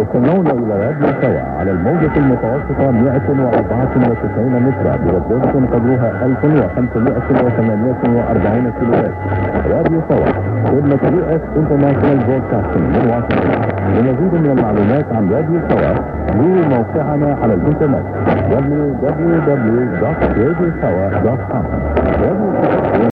تستمعون إلى راديو سوا على الموجة المتوسطة 194 مترا بوردة قدرها 1548 كيلوهرتز. راديو سوا خدمة US International Broadcasting من واشنطن. لمزيد من المعلومات عن راديو سوا زوروا موقعنا على الإنترنت www.radiosawa.com.